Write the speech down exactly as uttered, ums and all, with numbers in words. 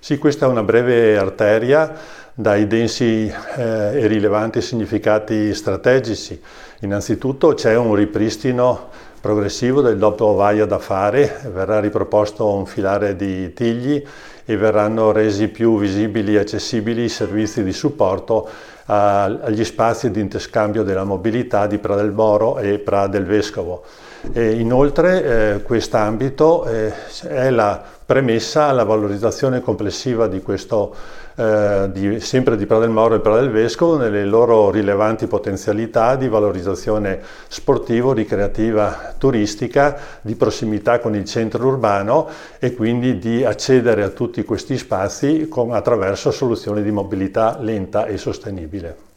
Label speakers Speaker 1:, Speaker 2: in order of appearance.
Speaker 1: Sì, questa è una breve arteria dai densi eh, e rilevanti significati strategici. Innanzitutto c'è un ripristino progressivo del doppio vaia da fare, verrà riproposto un filare di Tigli e verranno resi più visibili e accessibili i servizi di supporto a, agli spazi di interscambio della mobilità di Pra del Moro e Pra del Vescovo. E inoltre eh, quest'ambito eh, è la premessa alla valorizzazione complessiva di questo, eh, di, sempre di Pra del Moro e Pra del Vescovo, nelle loro rilevanti potenzialità di valorizzazione sportivo, ricreativa, turistica, di prossimità con il centro urbano e quindi di accedere a tutti questi spazi con, attraverso soluzioni di mobilità lenta e sostenibile.